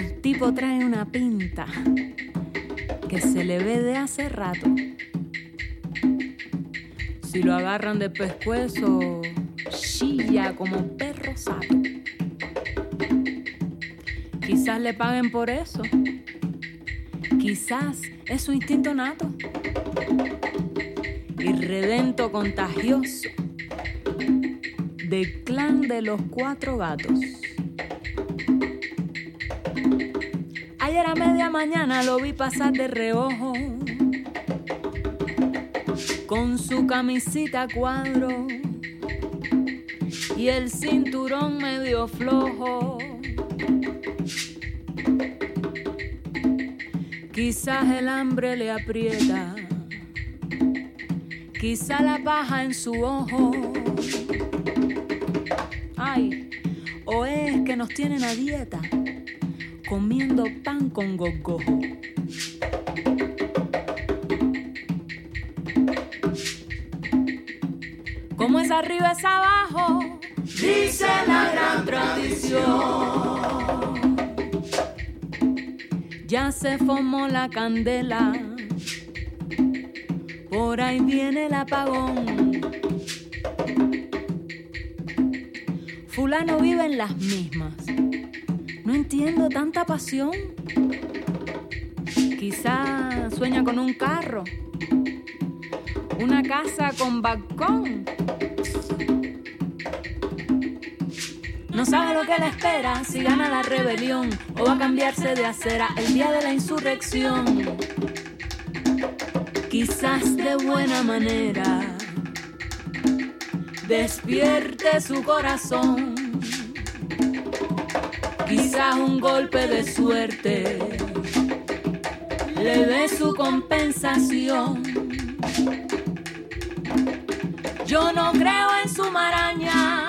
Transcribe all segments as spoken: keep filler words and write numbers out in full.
El tipo trae una pinta que se le ve de hace rato. Si lo agarran de pescuezo, chilla como perro sato. Quizás le paguen por eso. Quizás es su instinto nato. Irredento contagioso del clan de los cuatro gatos. Ayer a media mañana lo vi pasar de reojo con su camisita a cuadro y el cinturón medio flojo. Quizás el hambre le aprieta, quizá la paja en su ojo. Ay, o es que nos tienen a dieta, comiendo pan con gogojo. Como es arriba es abajo, dice la gran tradición. Ya se formó la candela, por ahí viene el apagón. Fulano vive en las mismas. No entiendo tanta pasión. Quizá sueña con un carro, una casa con balcón. No sabe lo que le espera, si gana la rebelión o va a cambiarse de acera el día de la insurrección. Quizás de buena manera despierte su corazón. Quizás un golpe de suerte le dé su compensación. Yo no creo en su maraña,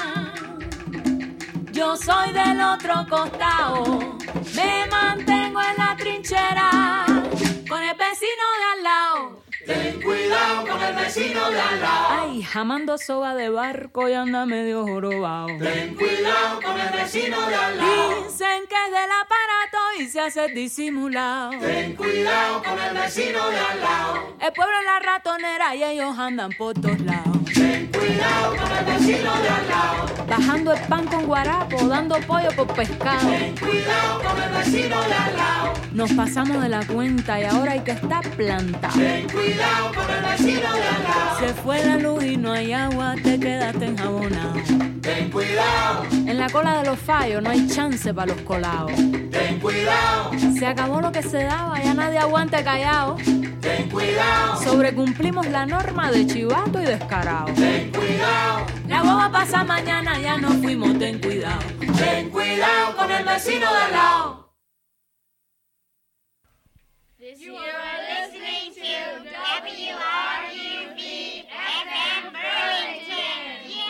yo soy del otro costado. Me mantengo en la trinchera con el vecino de al lado. Ten cuidado con el vecino de al lado. Ay, jamando soga de barco y anda medio jorobado. Ten cuidado con el vecino de al lado. Dicen que es del aparato y se hace disimulado. Ten cuidado con el vecino de al lado. El pueblo es la ratonera y ellos andan por todos lados. Ten cuidado con el vecino de al lado. Bajando el pan con guarapo, dando pollo por pescado. Ten cuidado con el vecino de al lado. Nos pasamos de la cuenta y ahora hay que estar plantado. Ten cuidado con el vecino de al lado. Se fue la luz y no hay agua, te quedaste enjabonado. Ten cuidado. En la cola de los fallos no hay chance para los colados. Ten cuidado. Se acabó lo que se daba, ya nadie aguante callado. Ten cuidado. Sobrecumplimos la norma de chivato y descarado. Ten cuidado. La boba pasa mañana, ya no fuimos, ten cuidado. Ten cuidado con el vecino de al lado. You are listening to W R U B F M Burlington. Yeah!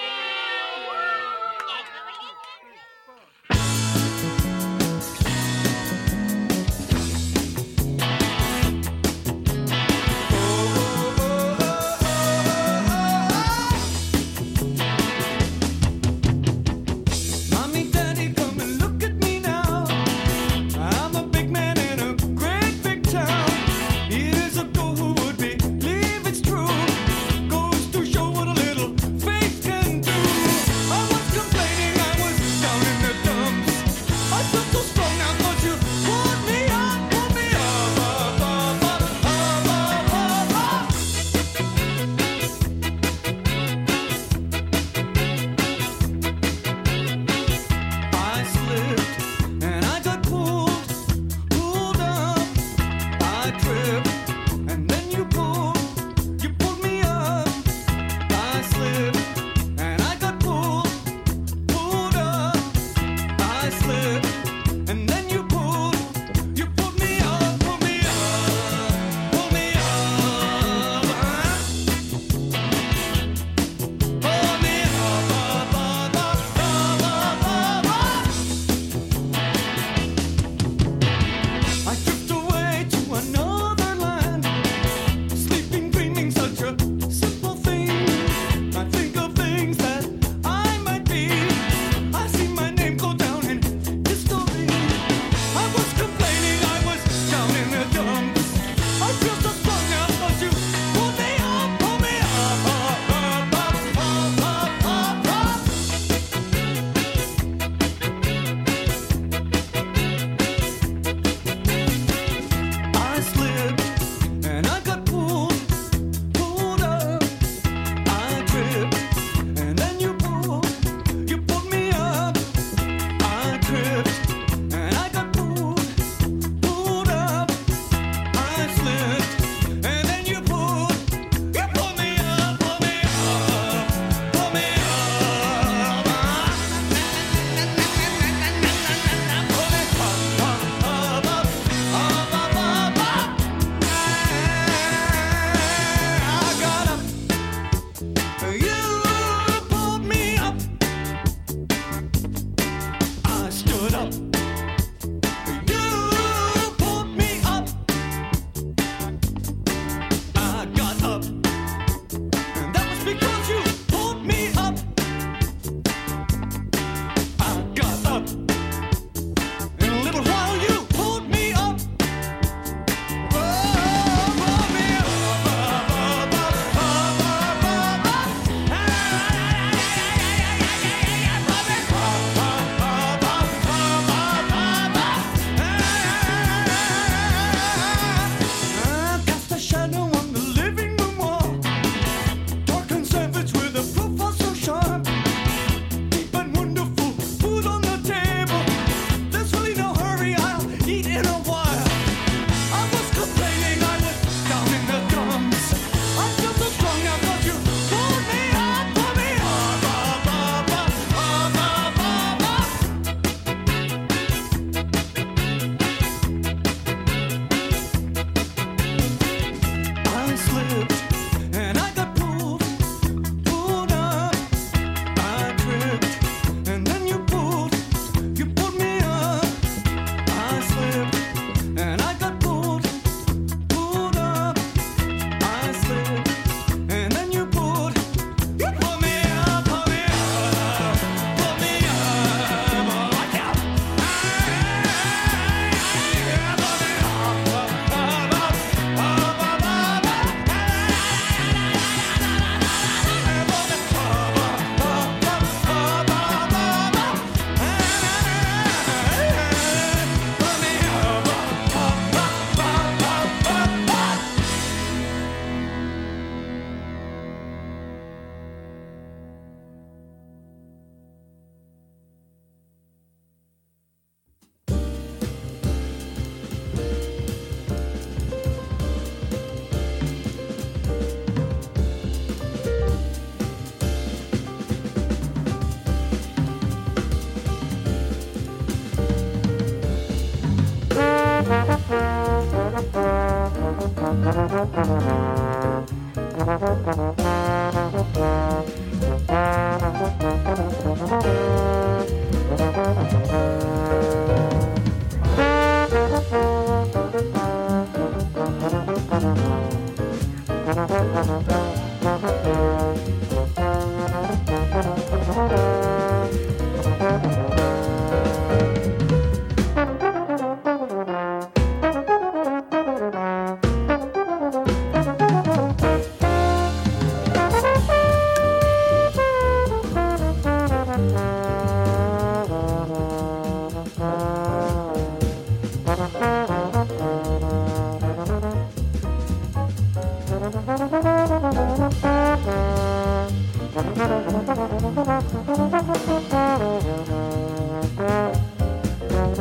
Mommy, Daddy, come and look at me now. I'm a big man in a great big town. Years ago, who would believe it's true? Goes to show what a little faith can do. I was complaining, I was down in the dumps. I felt so strong now 'cause you pulled me up, pulled me up, up, up, up, up, up, up, up. I slipped and I got pulled, pulled up. I tripped and then you pulled, you pulled me up. I slipped and I got pulled, pulled up. I slipped and then you pulled, you pulled me up, pulled me up, pulled me up. Pulled me up, up, up, up, up, up, up. I drift away to another land, sleeping, dreaming such a simple thing. I think of things that I might be. I see my name go down in history.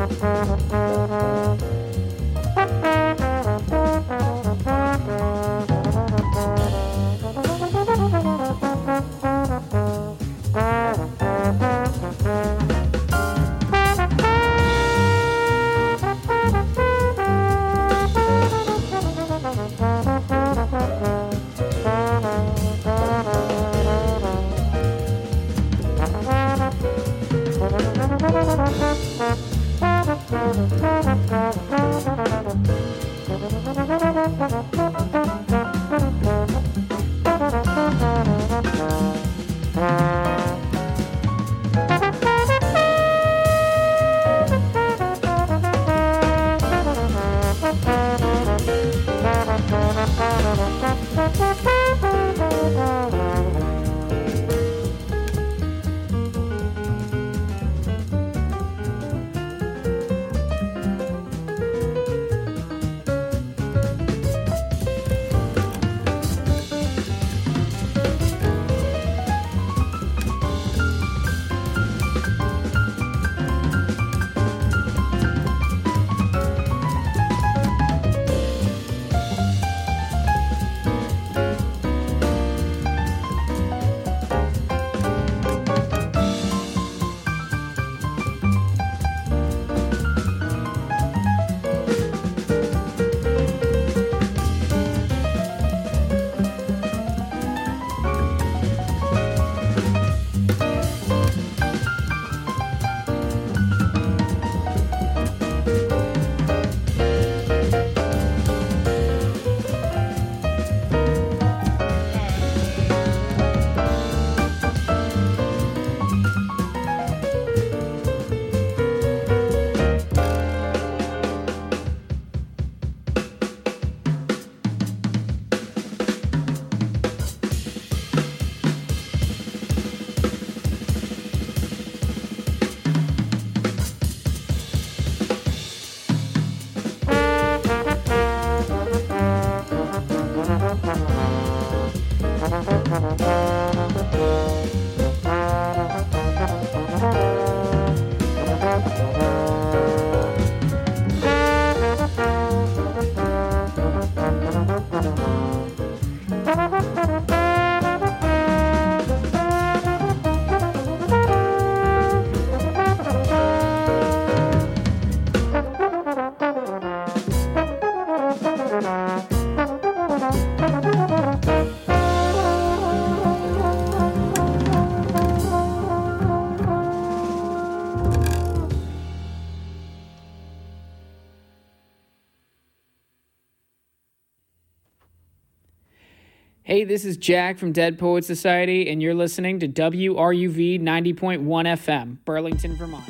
Hey, this is Jack from Dead Poets Society, and you're listening to W R U V ninety point one F M, Burlington, Vermont.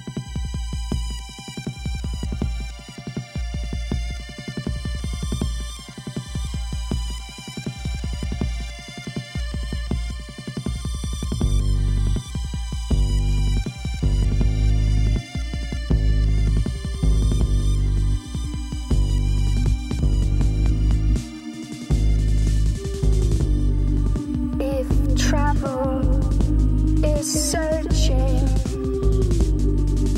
Travel is searching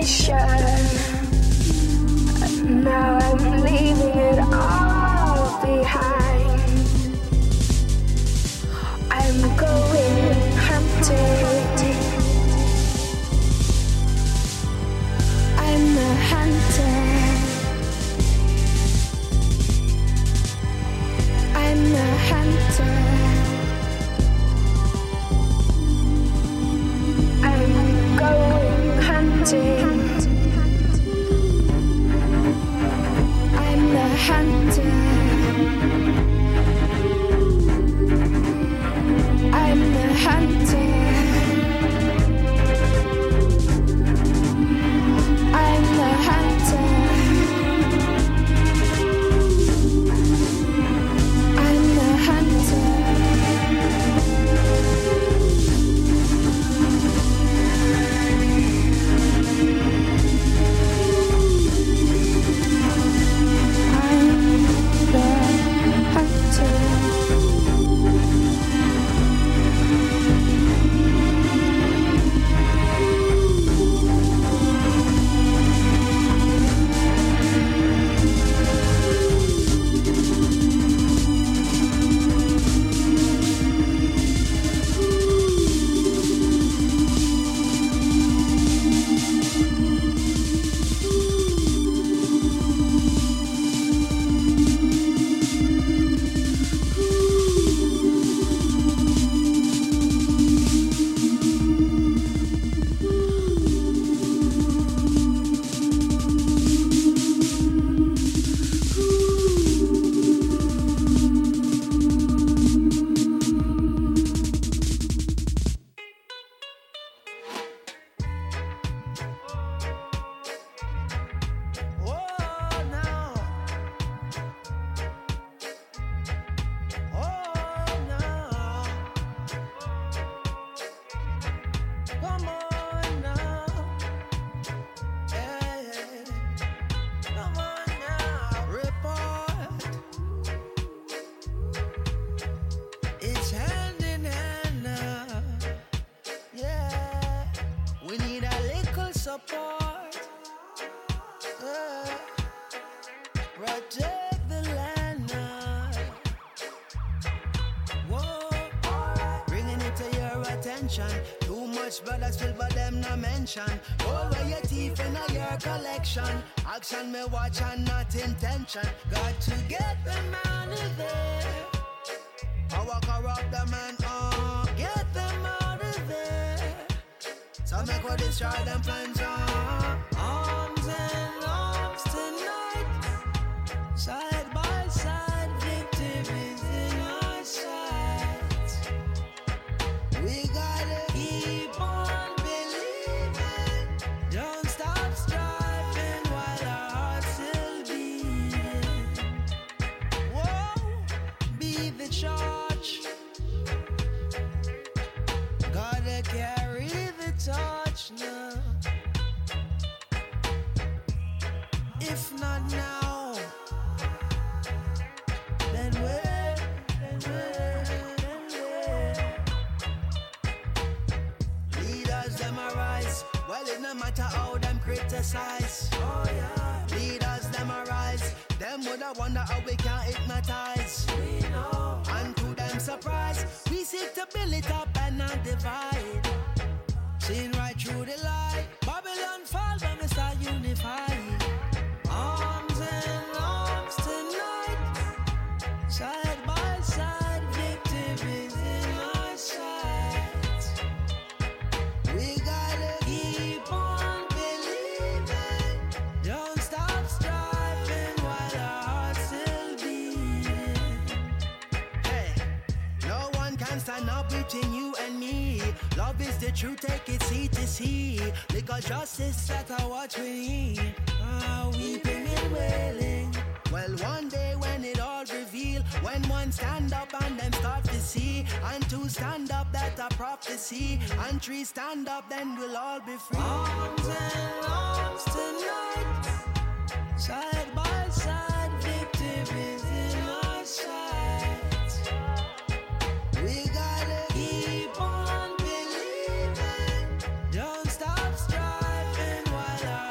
Now I'm leaving it all behind. I'm going hunting. I'm a hunter. I'm a hunter. I'm going hunting. I'm the hunter. I'm the hunter. I'm the hunter. I'm the hunter. Too much brothers feel but them no mention. All where your teeth in a your collection. Action me watch and not intention. Got to get them out of there. Power corrupt them and uh, get them out of there. So make we destroy them plans uh. Arms and arms tonight. Side by side, victory is in our sights. We gotta keep on believing. Don't stop striving while our hearts still beating. Whoa, be the charge. Gotta carry the torch now. If not now, then where? Then where? Then where? Leaders them arise. Well, it no matter how them criticize. Oh yeah. Leaders them arise. Them woulda wonder how we can hypnotize. We know. And to them surprise, we seek to build it up and not divide. Seeing right through the light. Babylon fall when we start unifying. Arms and arms tonight. Side by side, victory is in our sights. We gotta keep on believing. Don't stop striving while our hearts still beating. Hey, no one can stand up between you and me. Love is the truth, take it seat to see. Legal justice, that's what we need. Ah, weeping and wailing. Well, one day when it all reveal, when one stand up and them start to see, and two stand up, that a prophecy, and three stand up, then we'll all be free. Arms and arms tonight, side by side, victory is in our sights. We gotta keep on believing. Don't stop striving while our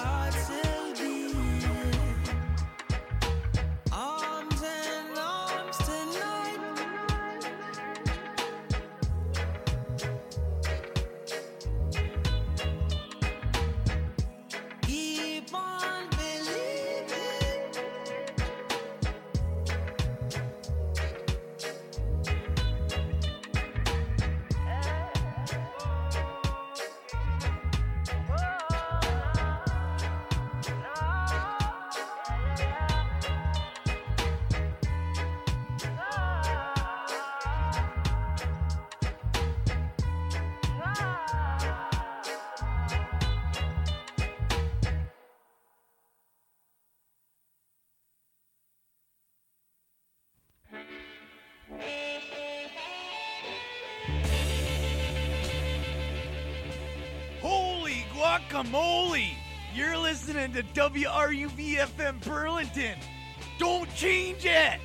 guacamole! You're listening to W R U V F M Burlington. Don't change it!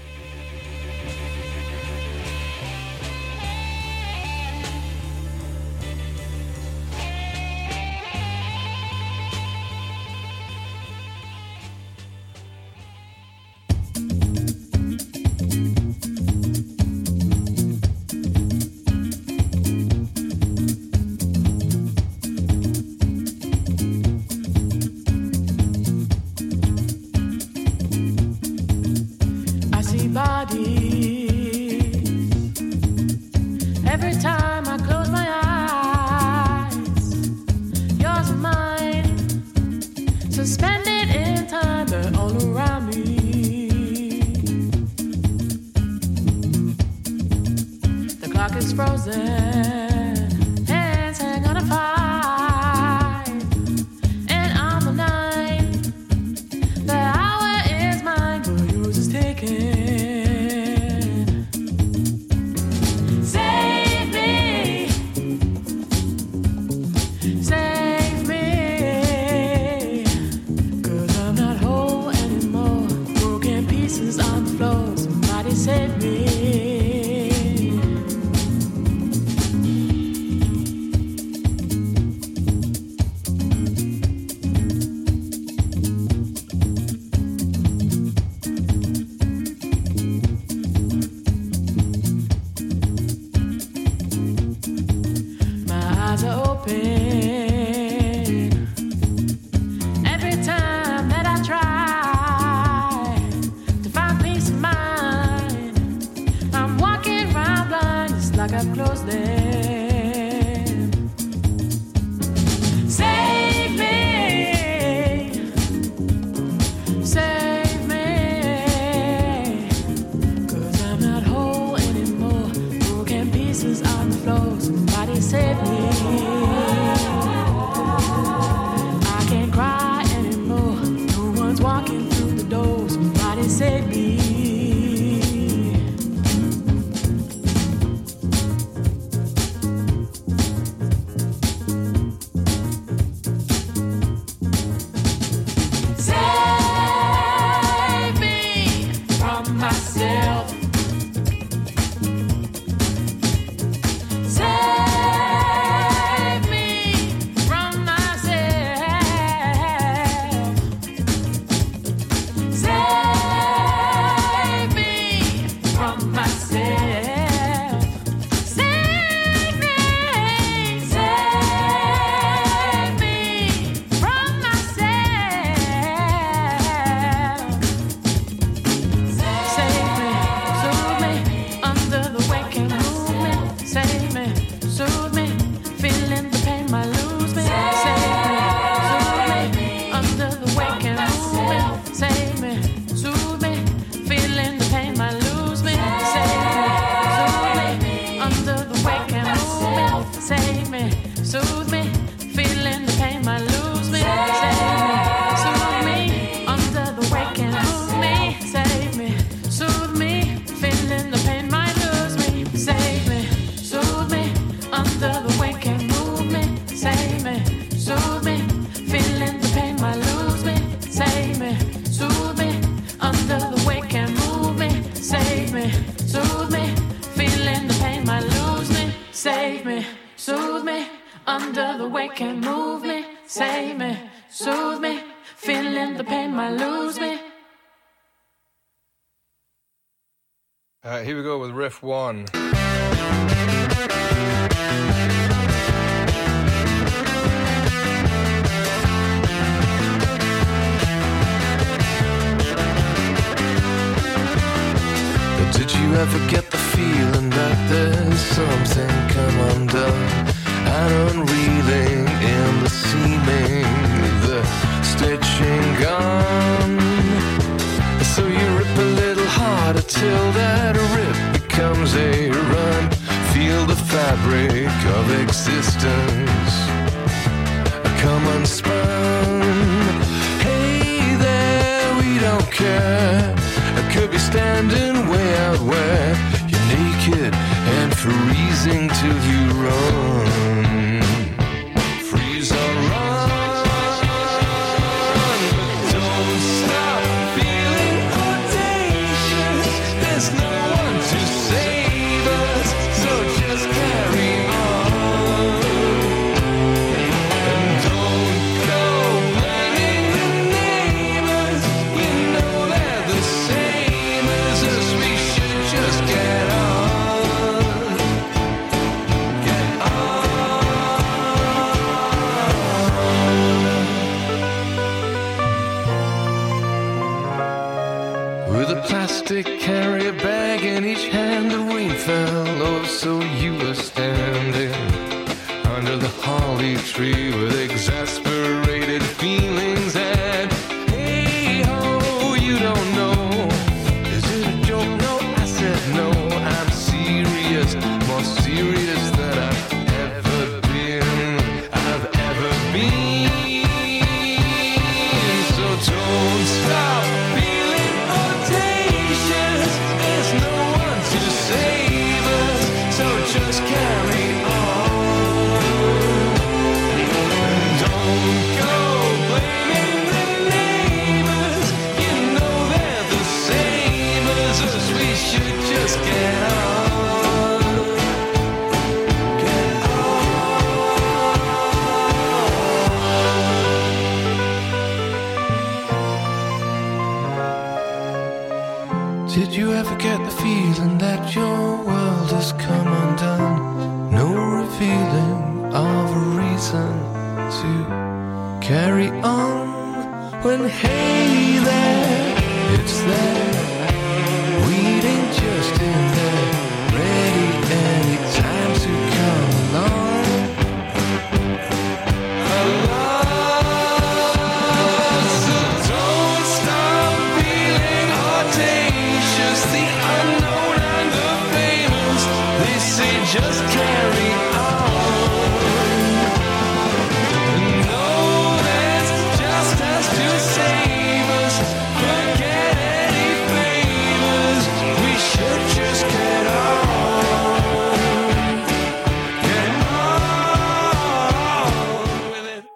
Every time I close my eyes, yours and mine, suspended in time, they're all around me. The clock is frozen, hands hang on a five, and I'm the nine. The hour is mine, but yours is taken. Save me. My eyes are open every time that I try to find peace of mind. I'm walking around blind, just like I've closed them. Save me, save me, 'cause I'm not whole anymore. Broken pieces on the floor, somebody save me. I can't cry anymore, no one's walking through the door, somebody save me. Alright, here we go with riff one. Did you ever get the feeling that there's something come undone and unreeling in the seaming, the stitching gone? So you rip a little harder till that rip becomes a run. Feel the fabric of existence come unspun. Hey there, we don't care. I could be standing way out where you're naked and freezing till you run. Freeze or run. a plastic carrier bag in each hand. The rain fell, oh, so you were standing under the holly tree with exasperated feelings. And hey ho, you don't know, is it a joke? No, I said no, I'm serious, more serious than I've ever been, I've ever been. So don't stop feeling audacious, there's no one to save us, so just carry on. Don't go blaming the neighbors, you know they're the same as us, we should just get on. Get on. Did you ever get the feeling that your world has come undone? No revealing of a reason to carry on. When hey there, it's there, waiting just in there, ready any time to come along. Along. So don't stop feeling audacious, the unknown and the famous, they say just carry on. No, that's just us to save us. Forget any favors, we should just get on. Get on with it.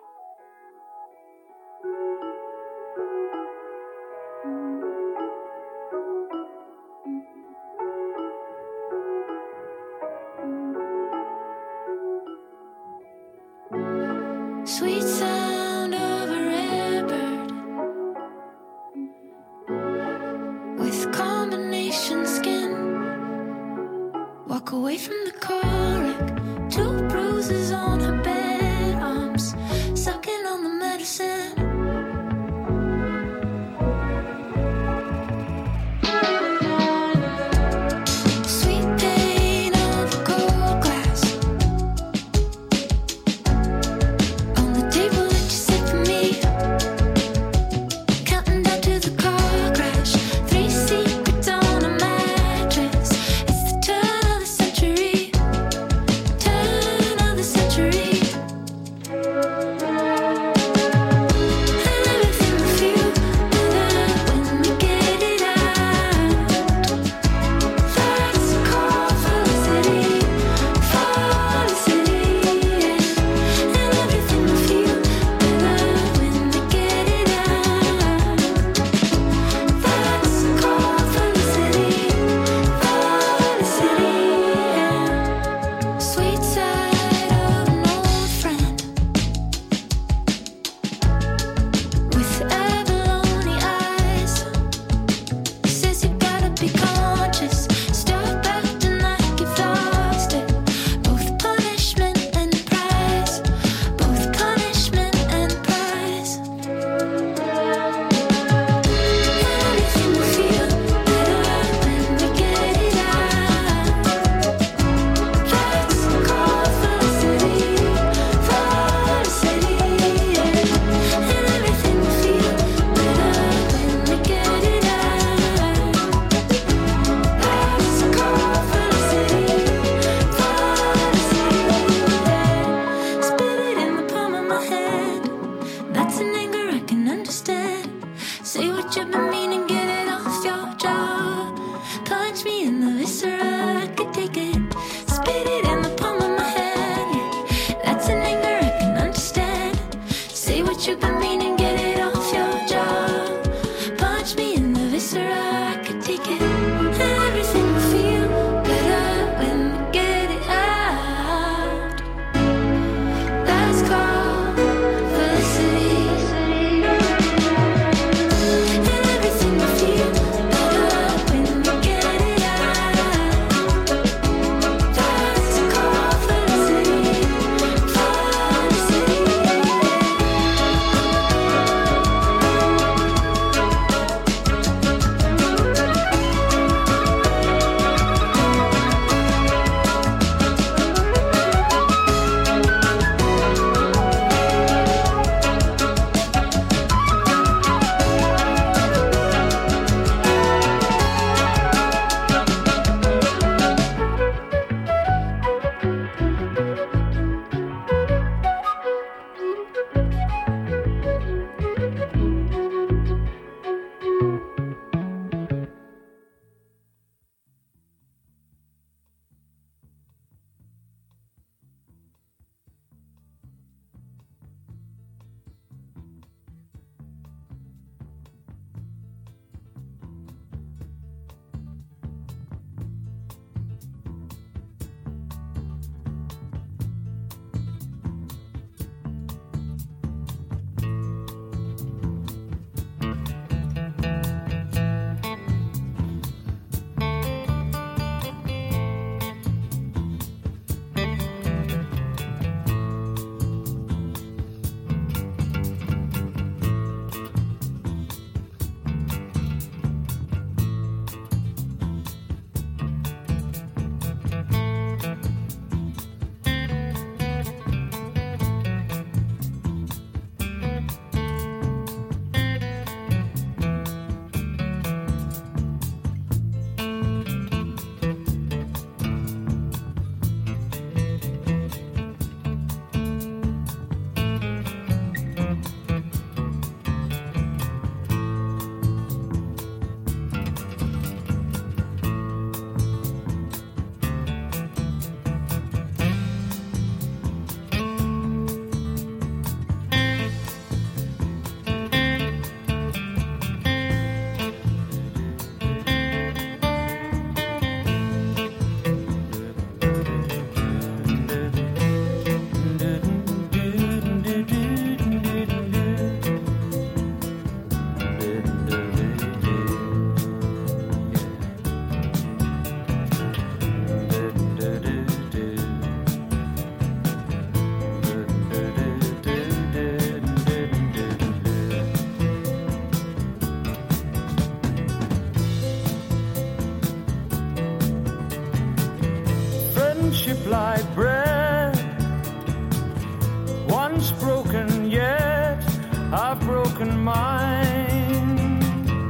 broken mind.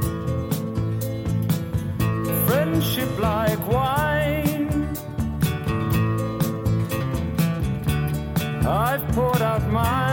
Friendship like wine, I've poured out mine.